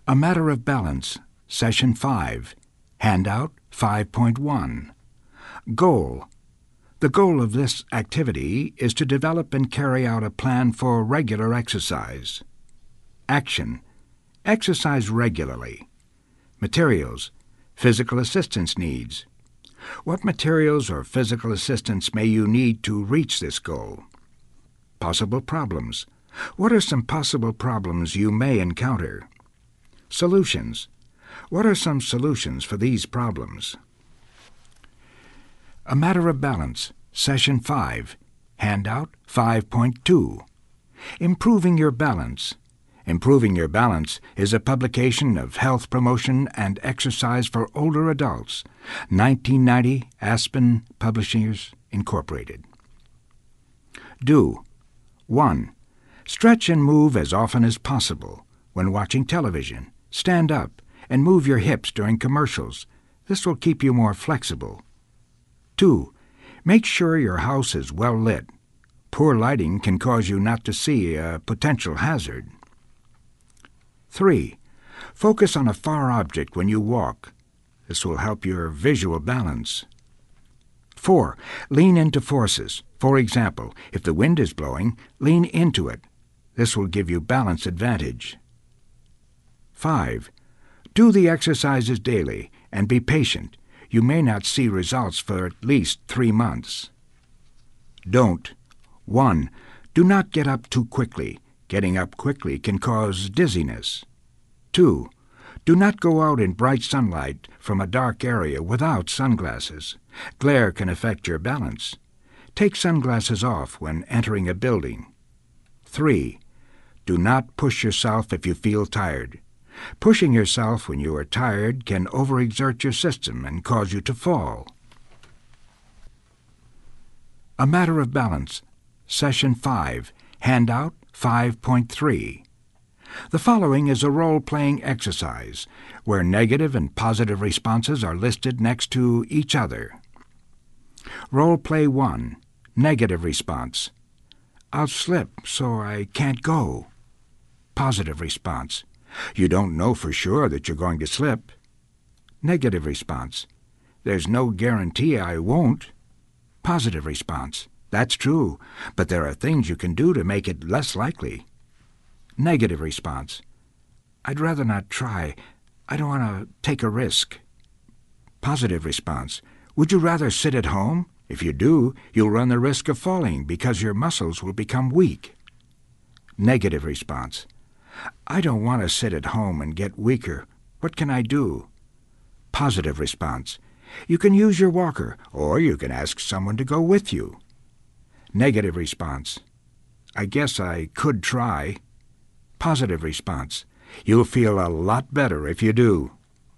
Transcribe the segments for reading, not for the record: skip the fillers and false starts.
A Matter of Balance, Session 5, Handout 5.1. Goal. The goal of this activity is to develop and carry out a plan for regular exercise. Action. Exercise regularly. Materials. Physical assistance needs. What materials or physical assistance may you need to reach this goal? Possible problems. What are some possible problems you may encounter? Solutions. What are some solutions for these problems? A Matter of Balance, Session 5, Handout 5.2. Improving Your Balance. Improving Your Balance is a publication of Health Promotion and Exercise for Older Adults, 1990, Aspen Publishers, Incorporated. Do. 1. Stretch and move as often as possible. When watching television, stand up and move your hips during commercials. This will keep you more flexible. 2. Make sure your house is well lit. Poor lighting can cause you not to see a potential hazard. 3. Focus on a far object when you walk. This will help your visual balance. 4. Lean into forces. For example, if the wind is blowing, lean into it. This will give you balance advantage. 5. Do the exercises daily and be patient. You may not see results for at least 3 months. Don't. 1. Do not get up too quickly. Getting up quickly can cause dizziness. 2. Do not go out in bright sunlight from a dark area without sunglasses. Glare can affect your balance. Take sunglasses off when entering a building. 3. Do not push yourself if you feel tired. Pushing yourself when you are tired can overexert your system and cause you to fall. A Matter of Balance, Session 5, Handout 5.3. The following is a role-playing exercise where negative and positive responses are listed next to each other. Role Play 1. Negative response. I'll slip, so I can't go. Positive response. You don't know for sure that you're going to slip. Negative response. There's no guarantee I won't. Positive response. That's true, but there are things you can do to make it less likely. Negative response. I'd rather not try. I don't want to take a risk. Positive response. Would you rather sit at home? If you do, you'll run the risk of falling because your muscles will become weak. Negative response. I don't want to sit at home and get weaker. What can I do? Positive response. You can use your walker, or you can ask someone to go with you. Negative response. I guess I could try. Positive response. You'll feel a lot better if you do.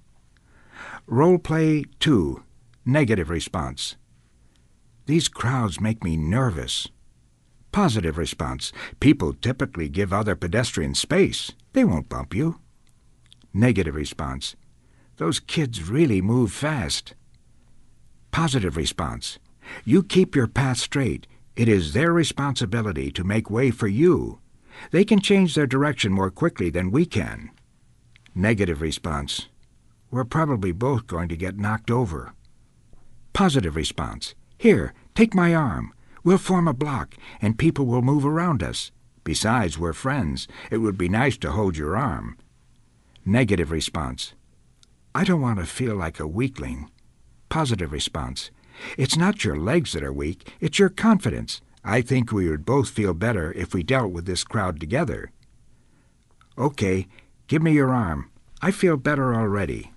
Role Play 2. Negative response. These crowds make me nervous. Positive response. People typically give other pedestrians space. They won't bump you. Negative response. Those kids really move fast. Positive response. You keep your path straight. It is their responsibility to make way for you. They can change their direction more quickly than we can. Negative response. We're probably both going to get knocked over. Positive response. Here, take my arm. We'll form a block, and people will move around us. Besides, we're friends. It would be nice to hold your arm. Negative response. I don't want to feel like a weakling. Positive response. It's not your legs that are weak. It's your confidence. I think we would both feel better if we dealt with this crowd together. Okay, give me your arm. I feel better already.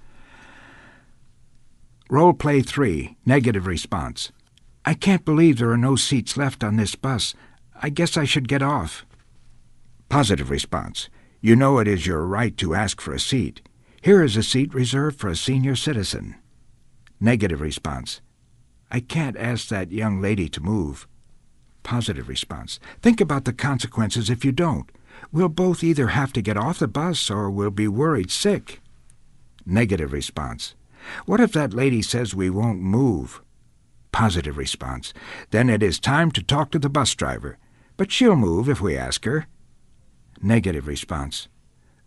Role Play 3. Negative response. I can't believe there are no seats left on this bus. I guess I should get off. Positive response. You know it is your right to ask for a seat. Here is a seat reserved for a senior citizen. Negative response. I can't ask that young lady to move. Positive response. Think about the consequences if you don't. We'll both either have to get off the bus or we'll be worried sick. Negative response. What if that lady says we won't move? Positive response. Then it is time to talk to the bus driver. But she'll move if we ask her. Negative response.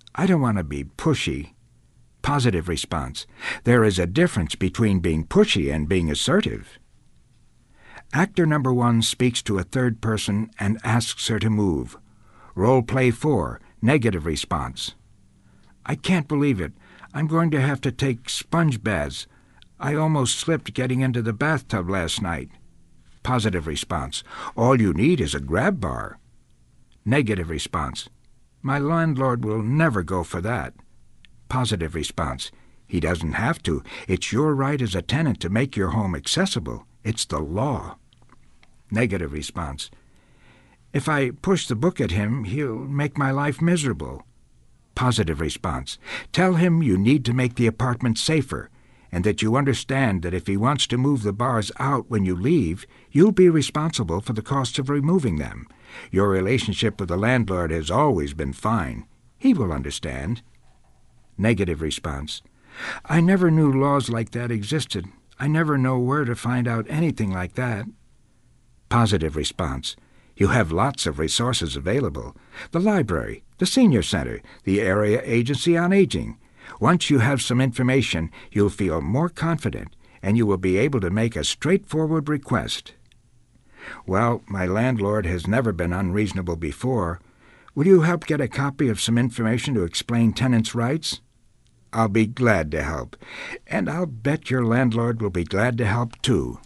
I don't want to be pushy. Positive response. There is a difference between being pushy and being assertive. Actor number 1 speaks to a third person and asks her to move. Role play 4. Negative response. I can't believe it. I'm going to have to take sponge baths. I almost slipped getting into the bathtub last night. Positive response. All you need is a grab bar. Negative response. My landlord will never go for that. Positive response. He doesn't have to. It's your right as a tenant to make your home accessible. It's the law. Negative response. If I push the book at him, he'll make my life miserable. Positive response. Tell him you need to make the apartment safer, and that you understand that if he wants to move the bars out when you leave, you'll be responsible for the cost of removing them. Your relationship with the landlord has always been fine. He will understand. Negative response. I never knew laws like that existed. I never know where to find out anything like that. Positive response. You have lots of resources available. The library, the senior center, the area agency on aging. Once you have some information, you'll feel more confident, and you will be able to make a straightforward request. Well, my landlord has never been unreasonable before. Will you help get a copy of some information to explain tenants' rights? I'll be glad to help, and I'll bet your landlord will be glad to help too.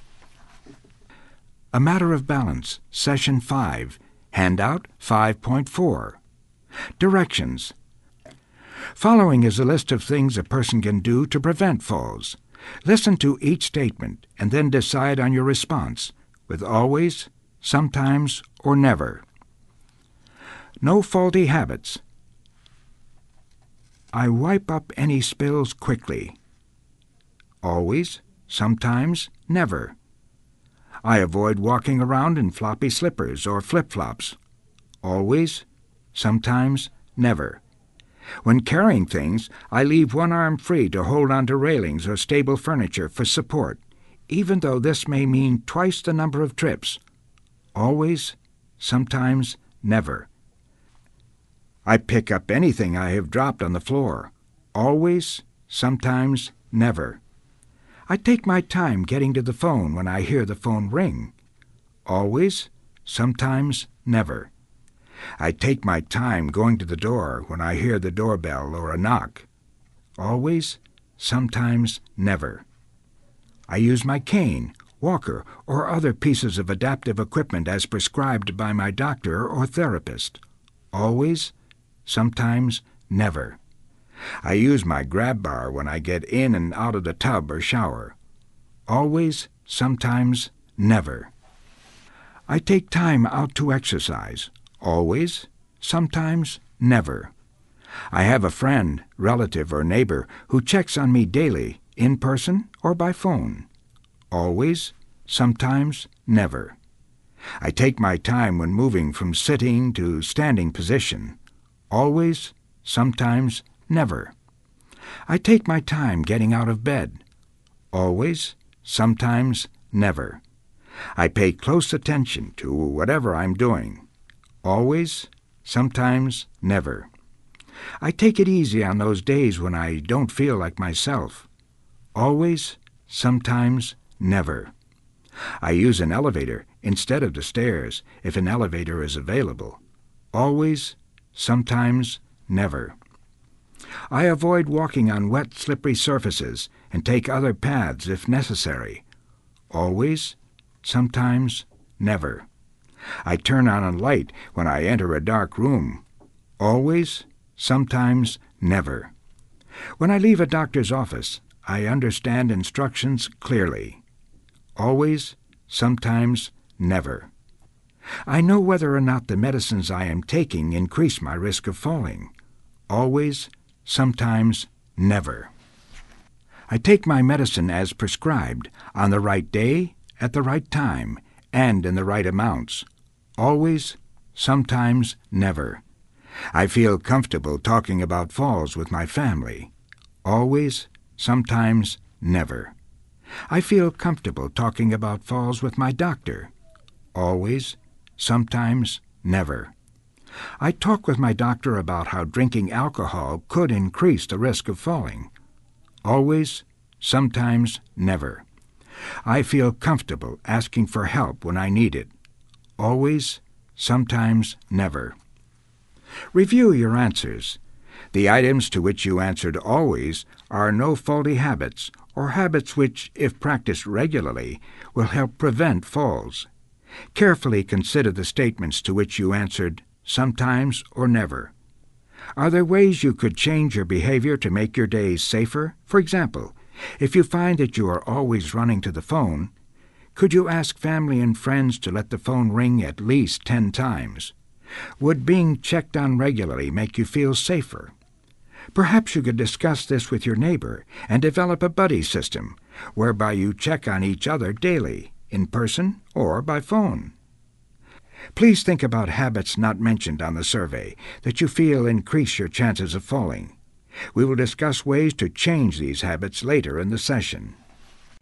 A Matter of Balance, Session 5, Handout 5.4. Directions. Following is a list of things a person can do to prevent falls. Listen to each statement and then decide on your response, with always, sometimes, or never. No faulty habits. I wipe up any spills quickly. Always, sometimes, never. I avoid walking around in floppy slippers or flip-flops. Always, sometimes, never. When carrying things, I leave one arm free to hold onto railings or stable furniture for support, even though this may mean twice the number of trips. Always, sometimes, never. I pick up anything I have dropped on the floor. Always, sometimes, never. I take my time getting to the phone when I hear the phone ring. Always, sometimes, never. I take my time going to the door when I hear the doorbell or a knock. Always, sometimes, never. I use my cane, walker, or other pieces of adaptive equipment as prescribed by my doctor or therapist. Always, sometimes, never. I use my grab bar when I get in and out of the tub or shower. Always, sometimes, never. I take time out to exercise. Always, sometimes, never. I have a friend, relative, or neighbor who checks on me daily, in person or by phone. Always, sometimes, never. I take my time when moving from sitting to standing position. Always, sometimes, never. I take my time getting out of bed. Always, sometimes, never. I pay close attention to whatever I'm doing. Always, sometimes, never. I take it easy on those days when I don't feel like myself. Always, sometimes, never. I use an elevator instead of the stairs if an elevator is available. Always, sometimes, never. I avoid walking on wet, slippery surfaces and take other paths if necessary. Always, sometimes, never. I turn on a light when I enter a dark room. Always, sometimes, never. When I leave a doctor's office, I understand instructions clearly. Always, sometimes, never. I know whether or not the medicines I am taking increase my risk of falling. Always, sometimes, never. I take my medicine as prescribed, on the right day, at the right time, and in the right amounts. Always, sometimes, never. I feel comfortable talking about falls with my family. Always, sometimes, never. I feel comfortable talking about falls with my doctor. Always, sometimes, never. I talk with my doctor about how drinking alcohol could increase the risk of falling. Always, sometimes, never. I feel comfortable asking for help when I need it. Always, sometimes, never. Review your answers. The items to which you answered always are no faulty habits, or habits which, if practiced regularly, will help prevent falls. Carefully consider the statements to which you answered sometimes or never. Are there ways you could change your behavior to make your days safer? For example, if you find that you are always running to the phone, could you ask family and friends to let the phone ring at least 10 times? Would being checked on regularly make you feel safer? Perhaps you could discuss this with your neighbor and develop a buddy system, whereby you check on each other daily, in person or by phone. Please think about habits not mentioned on the survey that you feel increase your chances of falling. We will discuss ways to change these habits later in the session.